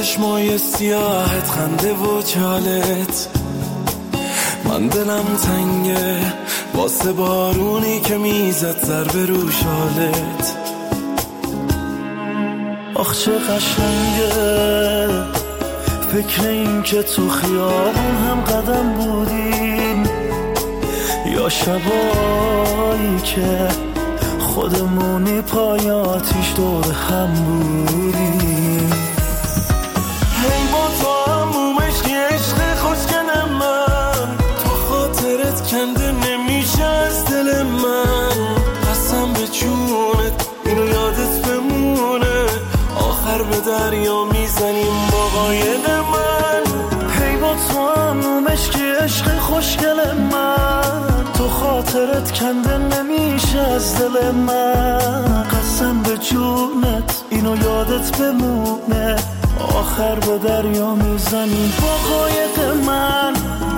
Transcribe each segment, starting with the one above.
چشمای سیاهت، خنده و چالت، من دلم تنگه واسه بارونی که میزد ضربه رو شالت. آخ چه قشنگه فکر این که تو خیابون هم قدم بودیم، یا شبایی که خودمونی پای آتیش دور هم بودیم. هی با تو همومش که عشق خوشگل من، تو خاطرت کنده نمیشه از دل من. قسم به جونت اینو یادت بمونه، آخر به دریا میزنیم با قاید من. هی با تو همومش که عشق خوشگل من، تو خاطرت کنده نمیشه از دل من. قسم به جونت اینو یادت بمونه، آخر به دریا میزنیم با قایق من.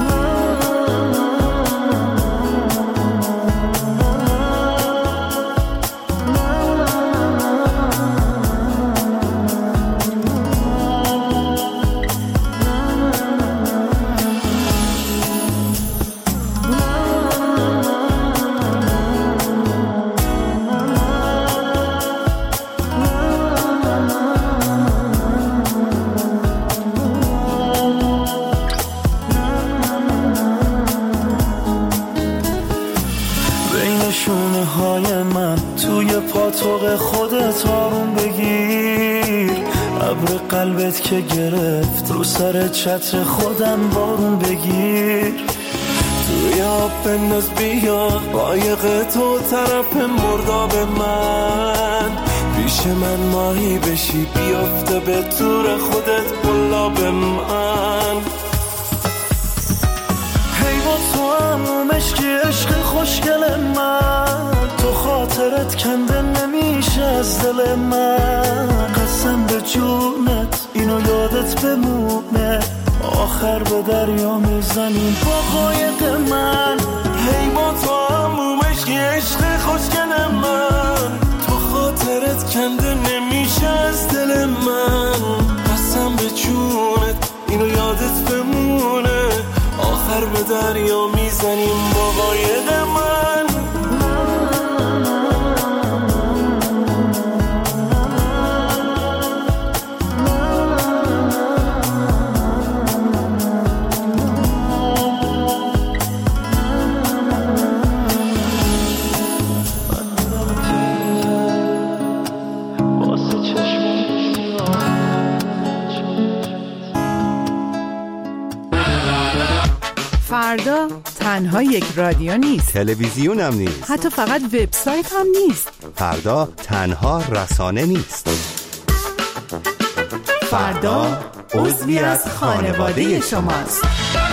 پاتوق خودت آروم بگیر، ابر قلبت که گرفت رو سر چتر خودم بارون بگیر. توی آب بنداز بیا قایق تو طرف مرداب من، پیش من ماهی بشی بیافته به تور خودت قلاب من. هی با تو همومش که عشق خوشگل من، تو خاطرت کنده نمیشه از دل من. قسم به جونت اینو یادت بمونه، آخر به دریا میزنیم با قایق من. هی با تو همومش که عشق خوشگل من، تو خاطرت کنده نمیشه از دل من. قسم به جونت اینو یادت بمونه، آخر به دریا میزنیم با قایق من. فردا تنها یک رادیو نیست، تلویزیون هم نیست، حتی فقط وبسایت هم نیست. فردا تنها رسانه نیست، فردا عضوی از خانواده شماست.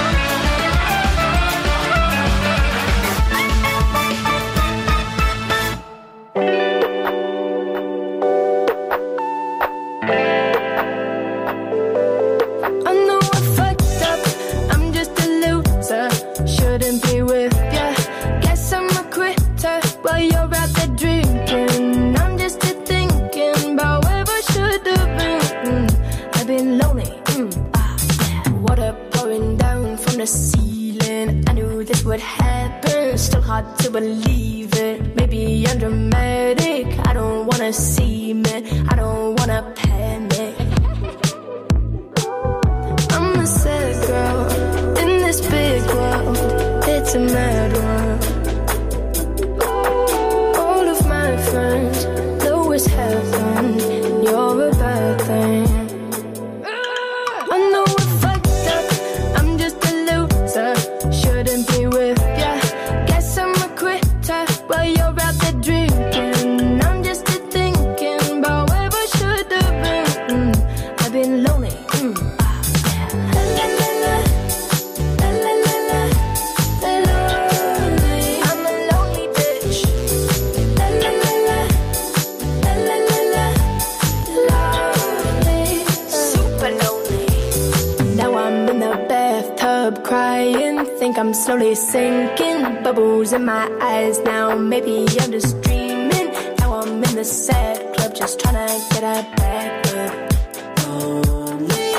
To believe it, maybe I'm dramatic. I don't wanna see me, I don't wanna panic. I'm a sad girl in this big world, it's a mad world. All of my friends know it's heaven, and you're a bad thing. I know I fucked up, I'm just a loser, shouldn't be with ya. Well, you're out there drinking, I'm just thinking about where I should have been. I've been lonely. La la la la, la la la la, lonely. I'm a lonely bitch. La la la la, la la la la, lonely, super lonely. Now I'm in the bathtub crying, think I'm slowly sinking. Bubbles in my eyes now, maybe I'm just dreaming. Now I'm in the sad club, just trying to get a back up. Lonely.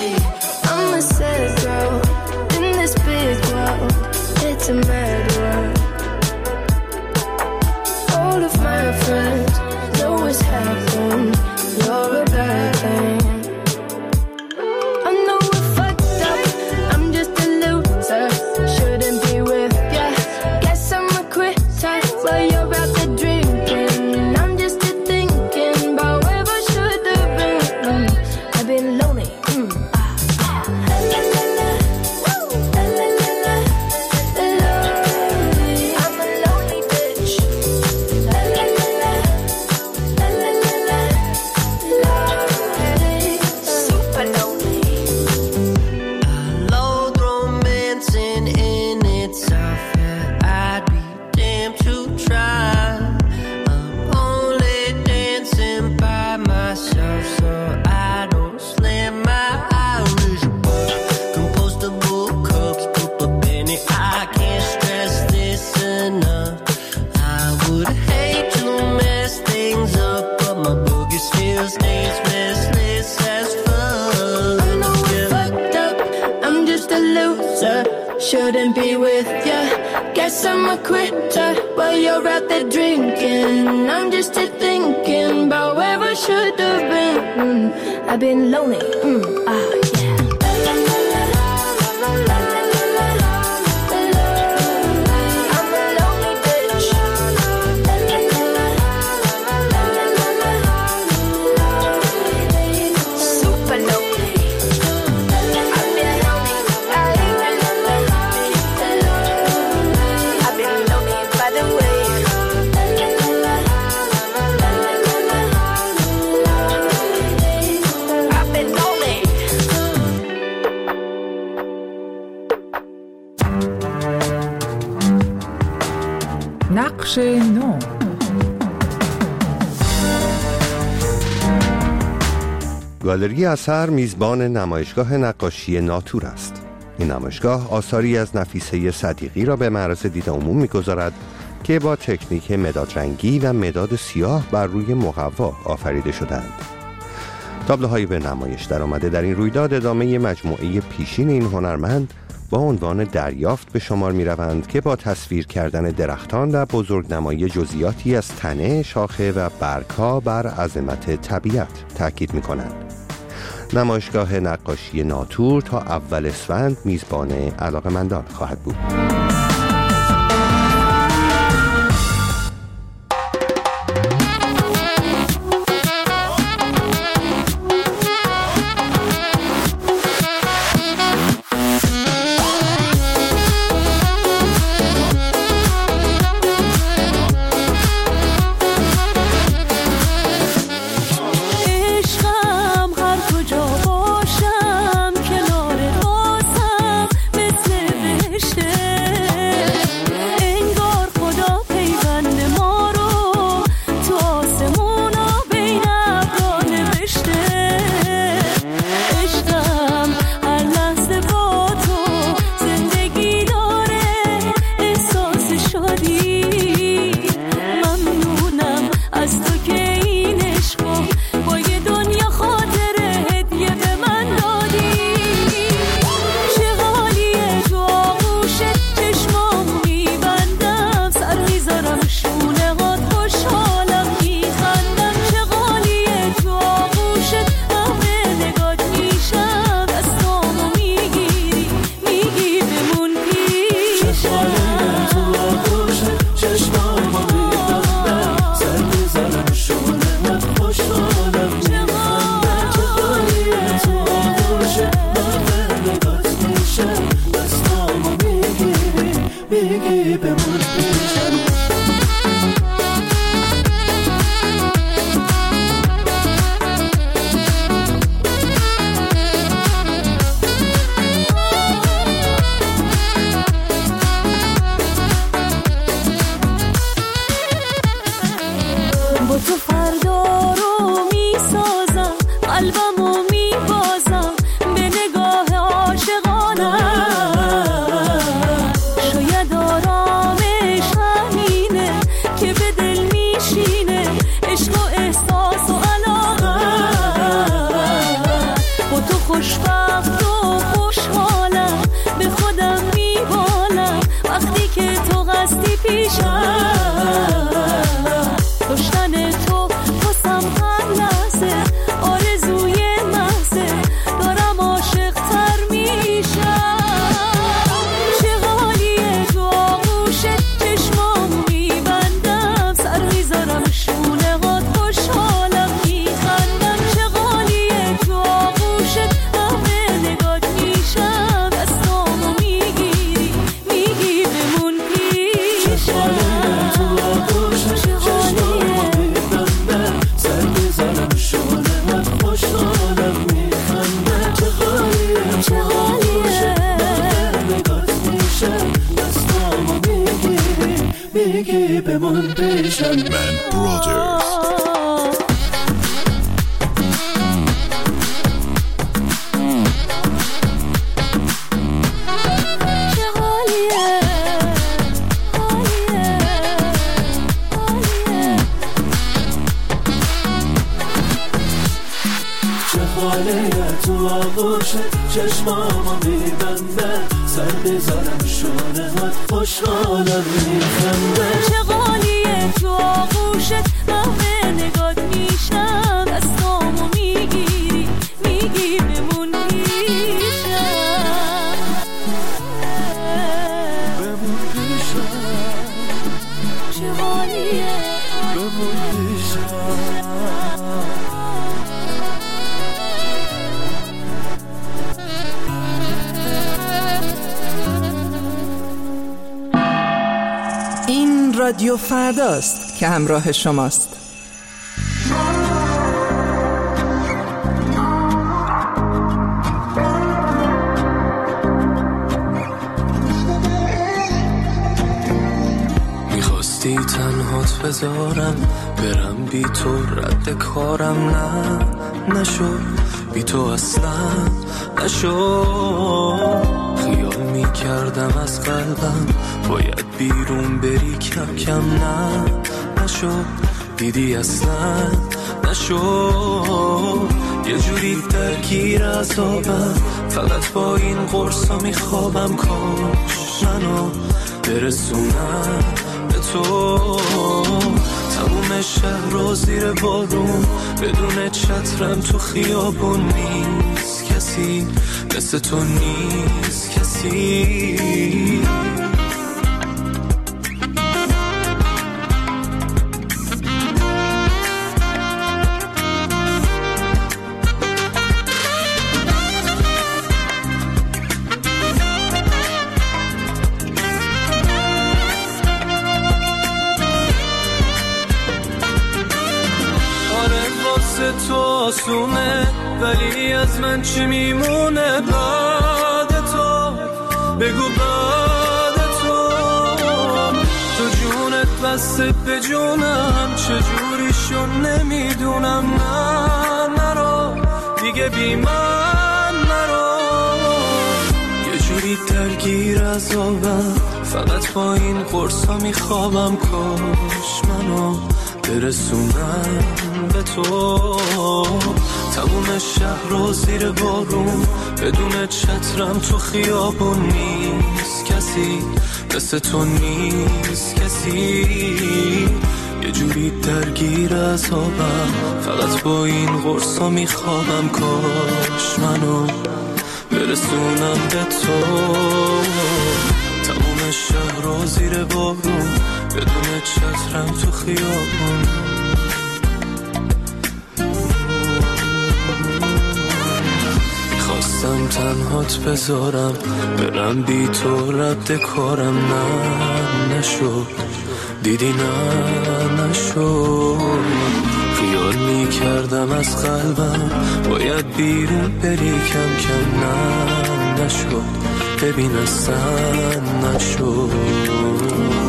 shouldn't be with ya. Guess I'm a quitter while you're out there drinking. I'm just here thinking about where I should have been. I've been lonely. نقش نو. گالری اثر میزبان نمایشگاه نقاشی ناتور است. این نمایشگاه آثاری از نفیسه صدیقی را به معرض دید عموم می‌گذارد که با تکنیک مداد رنگی و مداد سیاه بر روی مقوا آفریده شدند. تابلوهایی به نمایش در آمده در این رویداد ادامه مجموعه پیشین این هنرمند با عنوان دریافت به شمار می روند که با تصویر کردن درختان و بزرگنمایی جزئیاتی از تنه، شاخه و برگ‌ها بر عظمت طبیعت تاکید می کنند. نمایشگاه نقاشی ناتور تا اول اسفند میزبان علاقه‌مندان خواهد بود. Show چشمامو میبنده سر بذارم شانهات خوشحالم میخنده چه غالیه تو آغوشت محو نگات میشم دستامو میگیری میگی بمون پیشم بمون پیشم چه غالیه بمون پیشم این رادیو فرداست که همراه شماست. میخواستی تنهات بذارم برم بی تو رد کارم نشد بی تو اصلا نشد خیال میکردم از قلبم باید بیرون بری کم کم نشد دیدی اصلا نشد یه جوری درگیر عذابم فقط با این قرصا میخوابم کاش منو برسونم به تو تموم شهر رو زیر بارون بدون چترم تو خیابون نیست کسی مثل تو نیست کسی تو آسونه ولی از من چی میمونه بعد تو بگو بعد تو جونت بسته به جونم چجوریشون نمیدونم نرو دیگه بی من نرو یه جوری درگیر عذابم فقط با این قرصا میخوابم کاش منو برسونم به تو تموم شهر رو زیر بارون بدون چترم تو خیابون نیست کسی مثل تو نیست کسی یه جوری درگیر عذابم فقط با این قرصا میخوابم کاش منو برسونم به تو تموم شهر رو زیر بارون بدون چترم تو خیابون میخواستم تنهات بذارم برم بی تو رد کارم نشد دیدی نشد خیال میکردم از قلبم باید بیرون بری کم کم نشد ببین اصلا نشد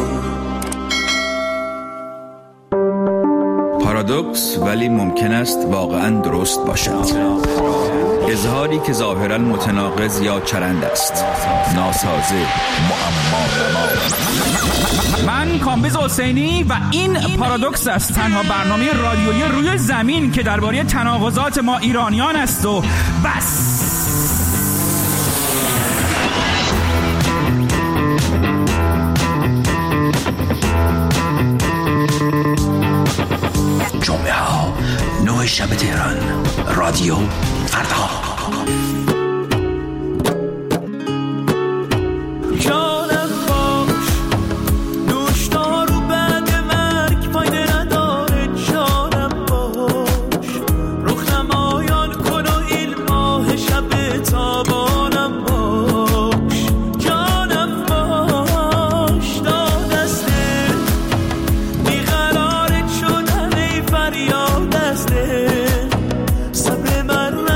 پارادوکس ولی ممکن است واقعا درست باشد. اظهاری که ظاهرا متناقض یا چرند است، ناسازه، معما. من کامبیز حسینی و این پارادوکس است، تنها برنامه رادیویی روی زمین که درباره تناقضات ما ایرانیان است و بس. جمعه ها 9 شب تهران، رادیو فردا. صبر من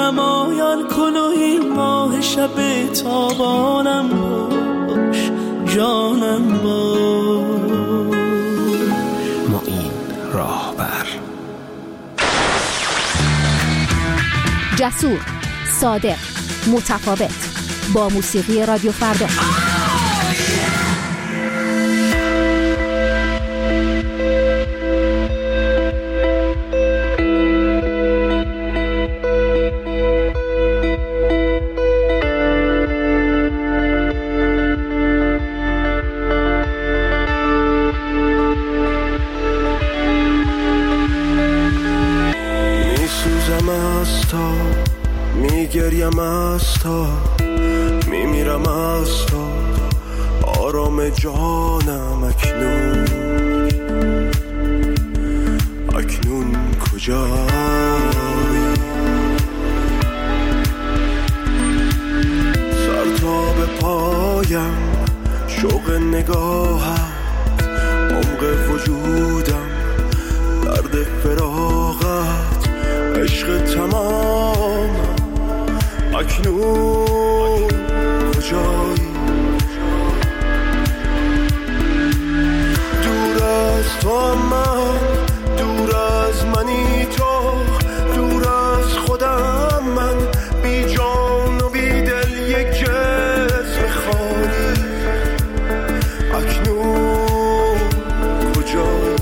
نمایان کن و این ماه شب تابانم باش، جانم باش. معین راهبر. جسور، صادق، متفاوت، با موسیقی رادیو فردا. میگریم از تا میمیرم از تا آرام جانم اکنون کجایی؟ سر تا به پایم شوق نگاهم، عمق وجودم درد فراغت، عشق تمام اکنون کجایی؟ دور از تو من، دور از منی تو، دور از خودم من، بی جان و بی دل یک جسم خالی، اکنون کجایی؟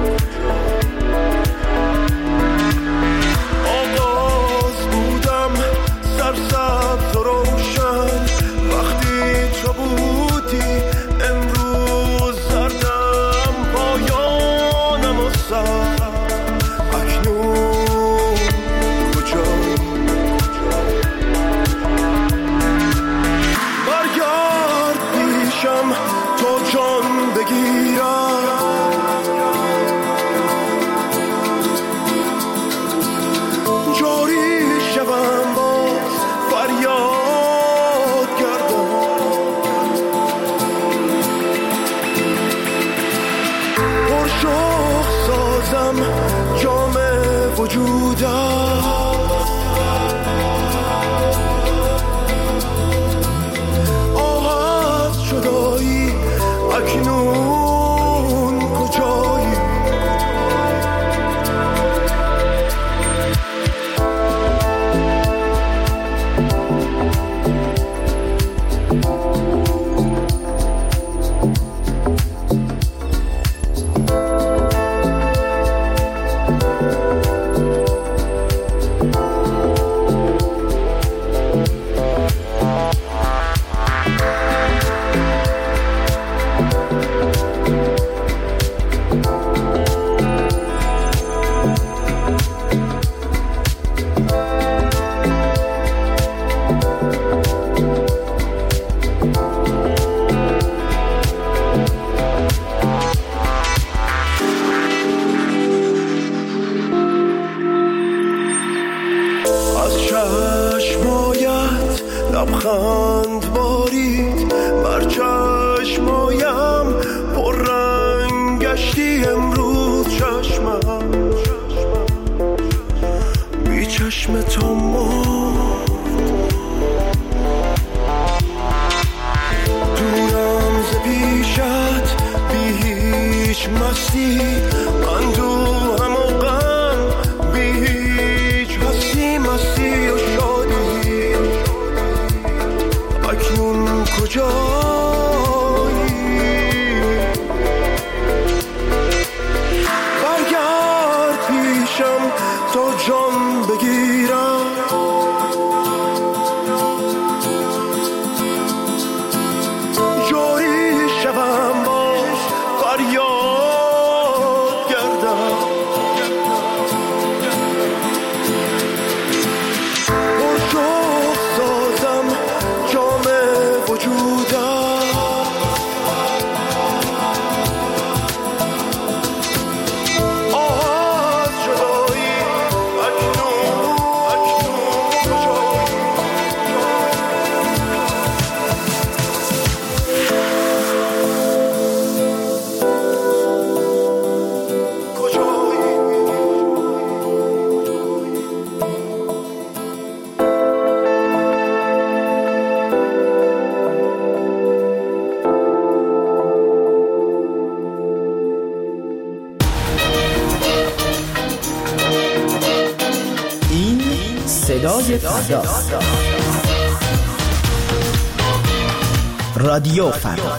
سبز و روشن وقتی تو بودی، امروز زردم پایانم و سر، اکنون کجایی؟ برگرد پیشم تو جان بگیرم، جاری شوم باز فریاد کردم، پرشوق سازم جام وجودم، آه از جدایی اکنون کجایی؟ لبخند بارید بر چشمایم، پر رنگ گشتی امروز چشمم، بی چشم تو دورم ز پیشت، بی هیچ مستی، اندوهم و غم، بی هیچ هستی، مستی و شادی، اکنون کجایی؟ برگرد پیشم تا جان بگیرم، جاری شوم باز فریاد گردم، صدای فردا. رادیو فردا.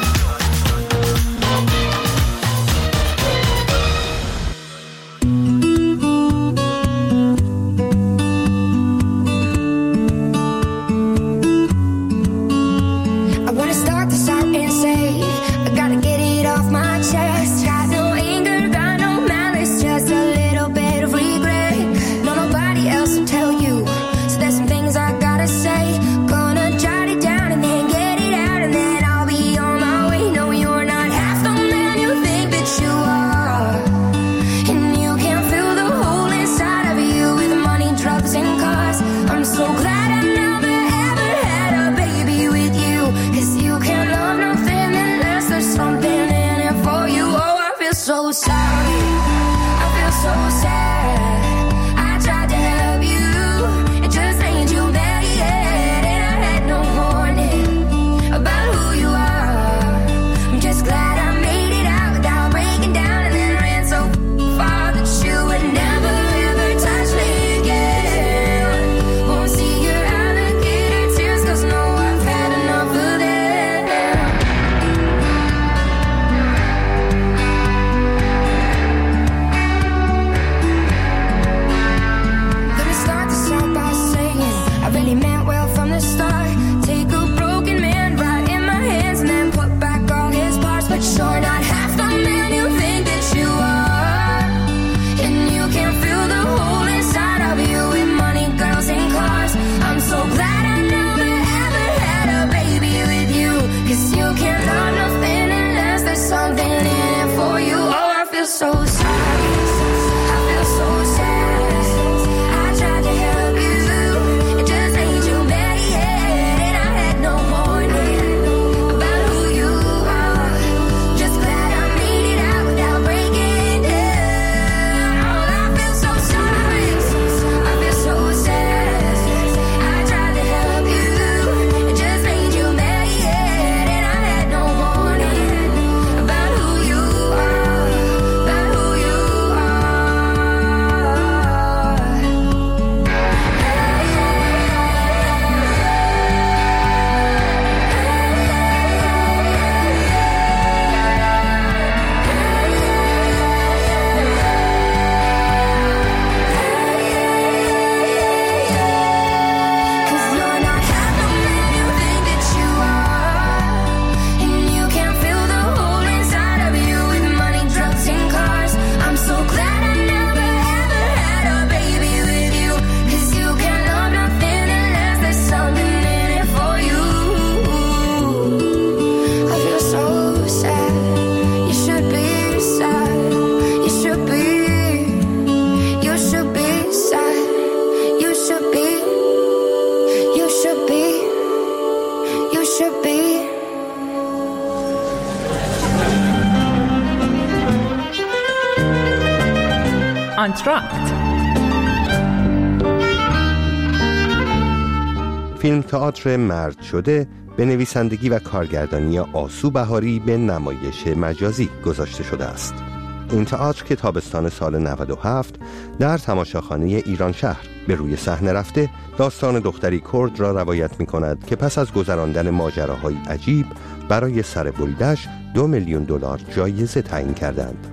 فیلم تئاتر مرد شده به نویسندگی و کارگردانی آسو بهاری به نمایش مجازی گذاشته شده است. این تئاتر که تابستان سال 97 در تماشاخانه ایران شهر به روی صحنه رفته، داستان دختری کرد را روایت می کند که پس از گذراندن ماجراهای عجیب برای سر بریدش 2 میلیون دلار جایزه تعیین کردند.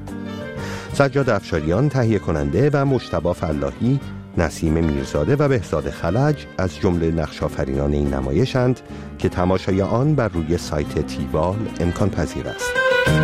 سجاد افشاریان تهیه کننده و مجتبی فلاحی، نسیم میرزاده و بهزاد خلج از جمله نقش‌آفرینان این نمایشند که تماشای آن بر روی سایت تیوال امکان پذیر است.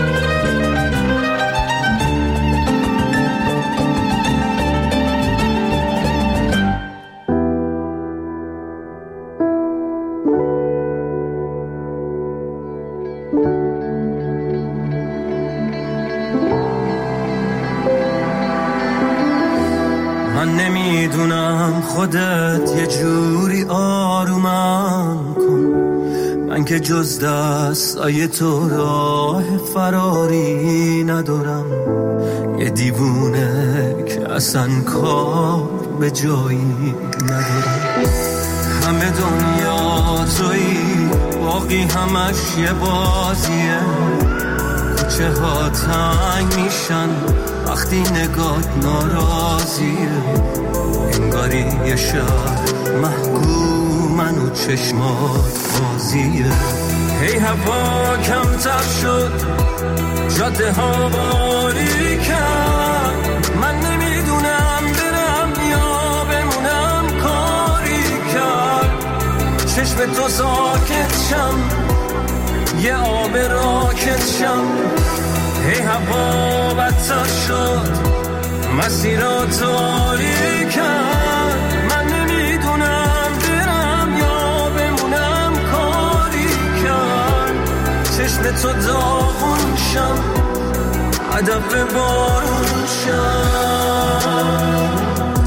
من نمیدونم خودت یه جوری آرومم کن، من که جز دستای تو راه فراری ندارم، یه دیوونه که اصلا کار به جایی ندارم. همه دنیا تویی، باقی همش یه بازیه، کوچه ها تنگ میشن وقتی نگات ناراضیه، انگاری یه شهر محکومن و چشمات بازیه. هی هوا کمتر شد، جاده ها باریکن، من نمیدونم برم یا بمونم، کاری کرد چشم تو ساکت شم، یه آب راکت شم. هی هوا بدتر شد، مسیرات تاریکن، من نمیدونم برم یا بمونم، کاری کرد چشم تو داغون شم، هدف بارون شم.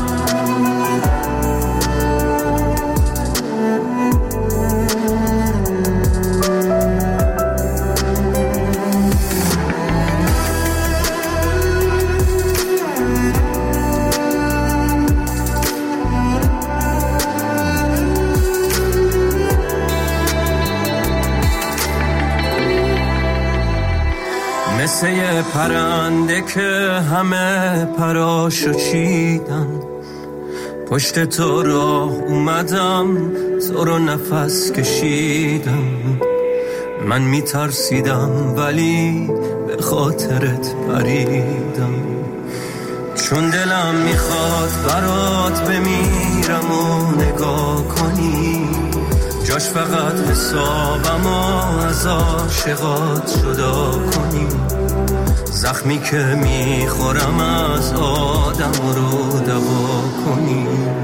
مثل یه پرنده که همه پراشو چیدن، پشت تو راه اومدم، تو رو نفس کشیدم. من میترسیدم ولی به خاطرت پریدم، چون دلم میخواد برات بمیرم و نگاه کنی، جاش فقط حسابم و از عاشقات جدا کنی. زخمی که میخورم از آدم رو دوا کنی.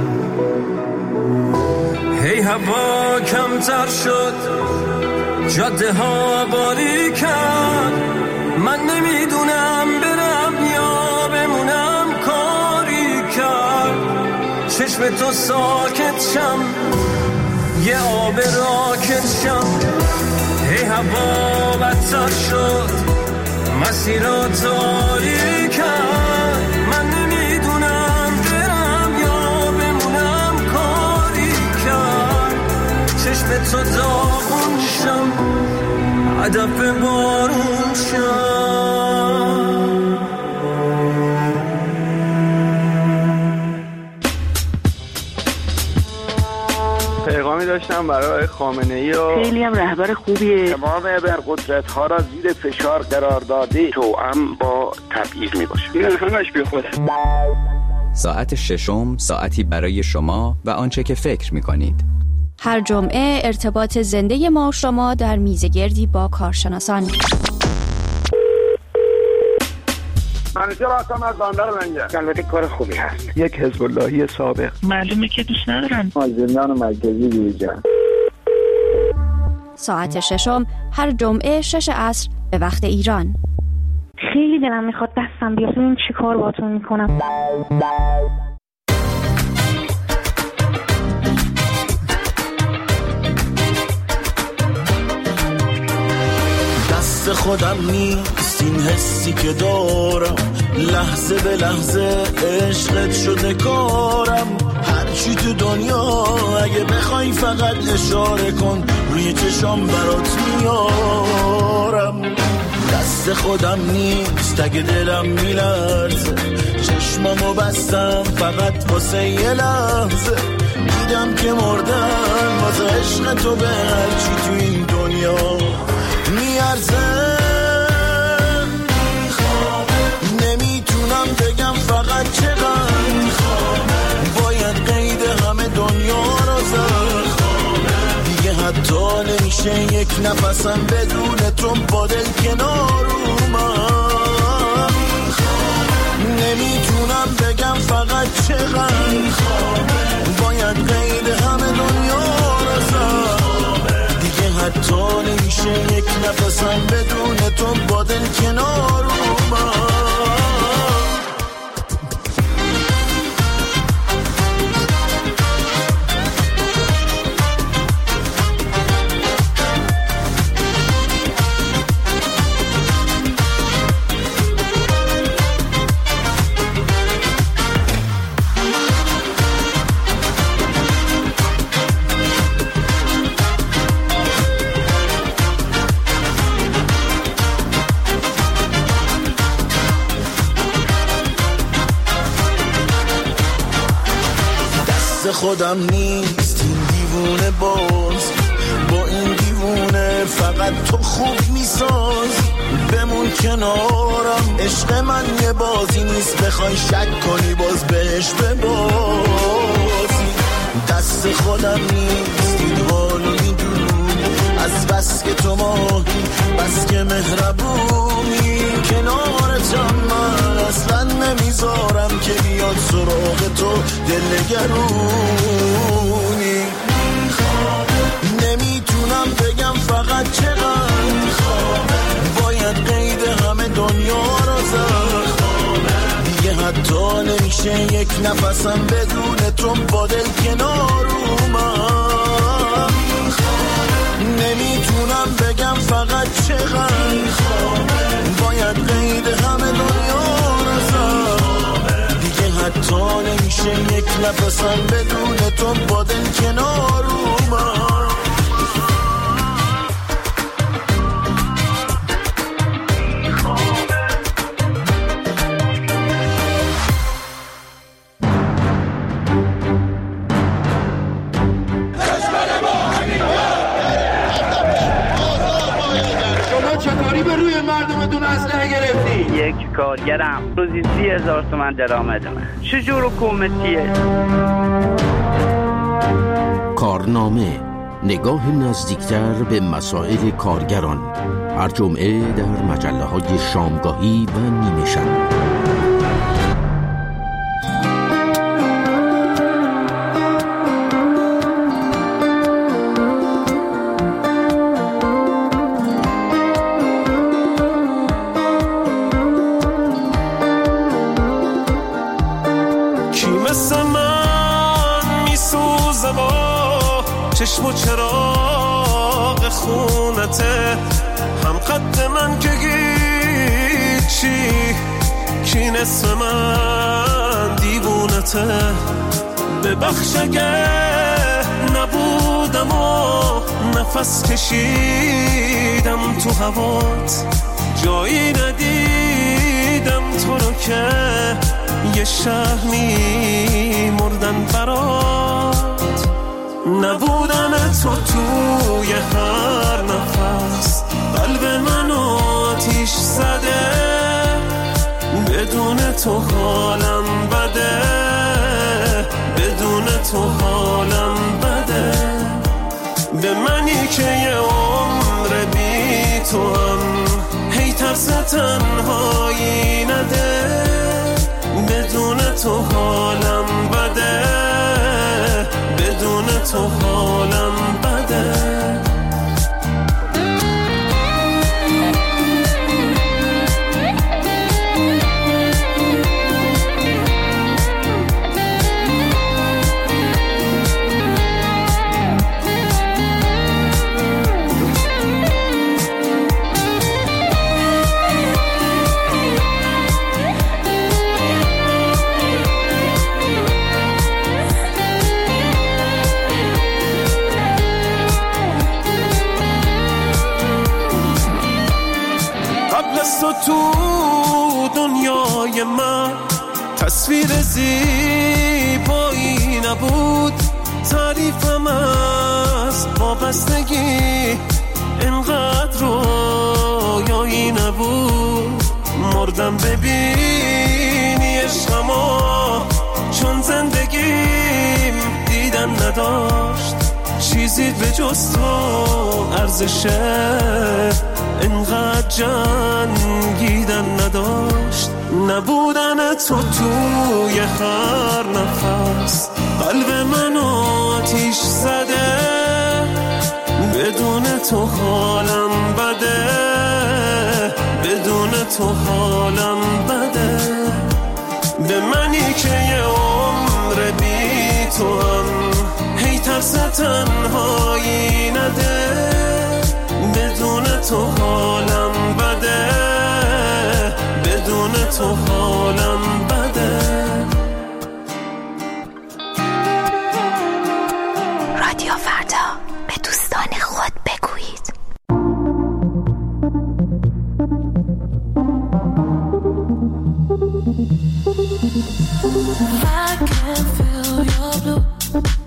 هی هوا کمتر شد، جاده ها باریکن، من نمیدونم برم یا بمونم، کاری کرد چشم تو ساکت شم، یه آب راکت شم. هی هوا بدتر شد، مسیرات تاریکن، من نمیدونم برم یا بمونم، کاری کرد چشم تو داغون شم، هدف بارون شم. پیغامی داشتم برای خامنه‌ای و خیلی هم رهبر خوبیه. تمام ابرقدرت‌ها را زیر فشار قرار داده، توأم با تبعیض میباشه. این همش بیخوده. ساعت ششم، ساعتی برای شما و آنچه که فکر میکنید. هر جمعه ارتباط زنده ما و شما در میزگردی با کارشناسان. منیجر هستم از بندر منجر. البته کار خوبی هست. یک حزب اللهی سابق. معلومه که دوست ندارن. زندان مرکزی دیجان. ساعت ششم هر جمعه 6 عصر به وقت ایران. خیلی دلم میخواد دستم بیاد، ببین چی کار باهاتون میکنم. دست خودم نیست این حسی که دارم، لحظه به لحظه عشقت شده کارم. هرچی تو دنیا اگه بخوای فقط اشاره کن، روی چشام برات میارم. دست خودم نیست اگه دلم میلرزه، چشمامو بستم فقط واسه یه لحظه. دیدم که مردم واسه عشق تو به هرچی تو این دنیا میارزه. نمیتونم بگم فقط چقدر باید قید همه دنیا رو زد. دیگه حتی نمیشه یک نفسم بدون تو با دل کنار اومد. نمیتونم بگم فقط چقدر باید قید همه دنیا رو زد. دیگه حتی نمیشه یک نفسم بدون تو با دل کنار اومد. خودم نیست این دیوونه باز، با این دیوونه فقط تو خوب میساز. بمون کنارم عشق من یه بازی نیست، بخوای شک کنی باز بهش ببازی. دست خودم نیست این حالو میدونی، از بس که تو ماهی بس که مهربونی. کنارتم من اصلا نمیذارم که بیاد سراغ تو دلنگرونی. نمیتونم بگم فقط چقدر باید قید همه دنیا رو زد. دیگه حتی نمیشه یک نفسم بدون تو با دل کنار اومد. نمیتونم بگم فقط چقدر باید قید همه دنیا رو زد. دیگه حتی نمیشه یک نفسم بدون تو با دل کنار اومد. یک کارگرم روزی 30,000 تومان درآمدمه. چجور حکومتیه؟ کارنامه، نگاه نزدیکتر به مسائل کارگران، هر جمعه در مجله‌های شامگاهی و نیمه شب. چشم و چراغ خونته، هم قد من که گیچی، کی نصف من دیوونته. ببخش اگه نبودم و نفس کشیدم تو هوات، جایی ندیدم تو رو که یه شهر می مردن برات. نبودن تو توی هر نفس قلب من آتیش زده، بدون تو حالم بده، بدون تو حالم بده. به منی که یه عمر بی تو هم هی ترس تنهایی نده، بدون تو حالم بده، بدون تو حالم بده. تو دنیای من تصویر زیبایی نبود، تعریفم از وابستگی انقدر رویایی نبود. مردم ببینی عشقمو، چون زندگیم دیدن نداشت، چیزی به جز تو ارزشه انقدر جنگیدن نداشت. نبودن تو توی هر نفس قلب من آتیش زده، بدون تو حالم بده، بدون تو حالم بده. به منی که یه عمر بی تو هم هی ترس تنهایی نده، بدون تو حالم بده، بدون تو حالم بده. رادیو فردا، به دوستان خود بگویید. I can feel your blue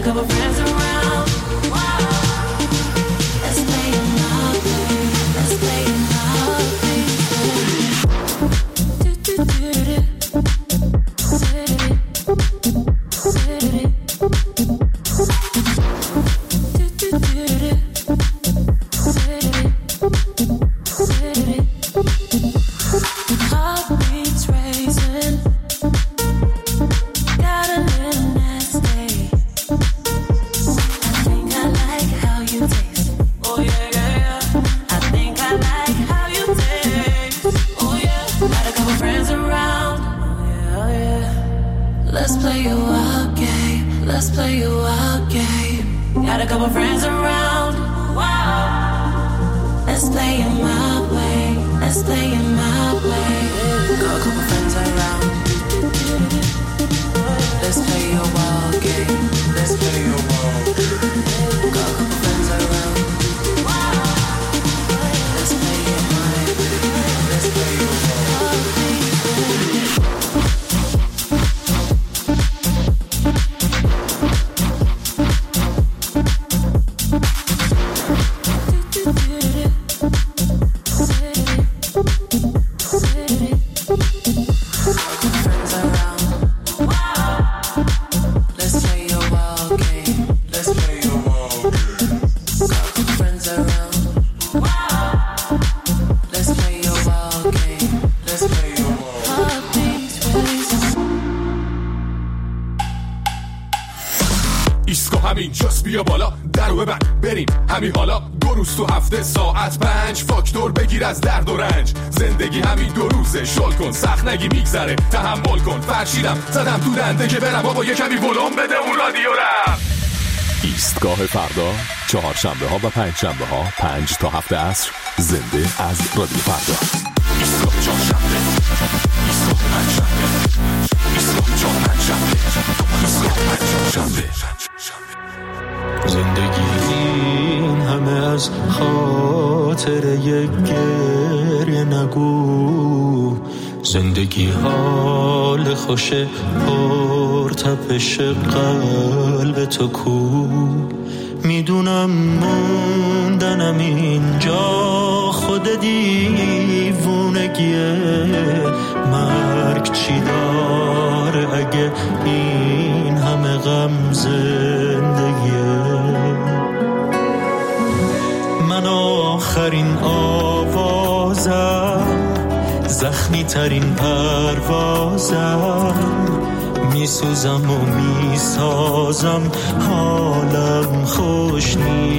couple friends around. Wow. Let's play it my way. Let's play it my way. Heartbeats racing. Got a little nasty. I think I like how you taste. Oh yeah, yeah, yeah. I think I like how you taste. Oh yeah. Got a couple friends around. Oh yeah, oh yeah. Let's play a wild game. Let's play a wild game. Got a couple friends around. Wow. Let's play it my way. Let's play it my way. Got a couple friends around. Let's play a wild game. Let's play a wild game. Got a couple friends around. Wow. Let's play it my way. Let's play a wild game. ایسکو همینجاست بیا بالا درو ببند بریم همین حالا 2 روز تو هفته ساعت 5 فاکتور بگیر از درد و رنج زندگی همین 2 روزه شل کن سخت نگی میگذره تحمل کن فرشیدم زدم تو دنده که برم بابا یه کمی ولوم بده اون رادیو رم ایستگاه فردا 4 شنبه ها و 5 شنبه ها 5 تا 7 عصر زنده از رادیو فردا ایستگاه 4 شنبه ایستگاه 5 شنبه ایستگاه 4 5 شنبه ایستگاه 5 شنبه زندگی این همه از خاطر یک گریه نگو زندگی حال خوش پرتپش قلب تو کو میدونم موندنم اینجا خود دیوونگیه مرگ چی داره اگه این همه غم زندگیه من آخرین آوازم زخمی ترین پروازم میسوزم و میسازم حالم خوش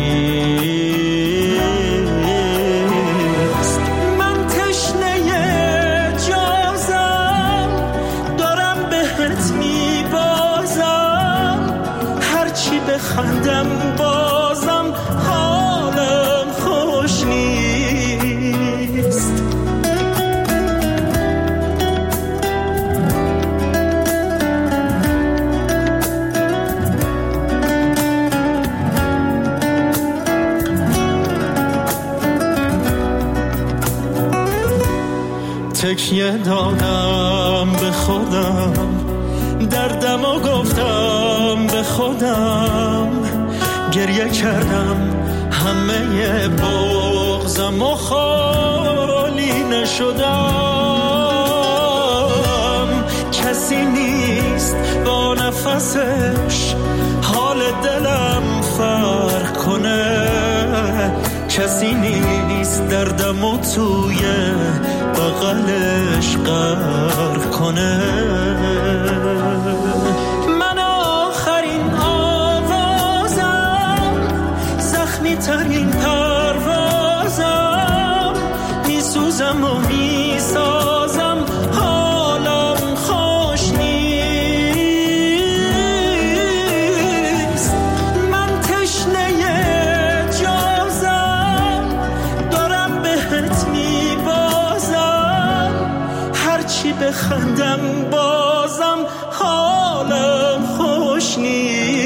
نیست من تشنه جازم دارم بهت میبازم هرچی بخندم بازم حالم خوش نیست تکیه دادم به خودم دردم و گفتم به خودم گریه کردم همه بغضم و خالی نشدم کسی نیست با نفسش حال دلم فرق کنه کسی نیست دردم و توی بغلش غرق کنه من آخرین آوازم زخمی ترین پروازم میسوزم و میسازم حالم خوش نیست من تشنه جازم دارم بهت میبازم هرچی بخندم بازم حالم خوش نیست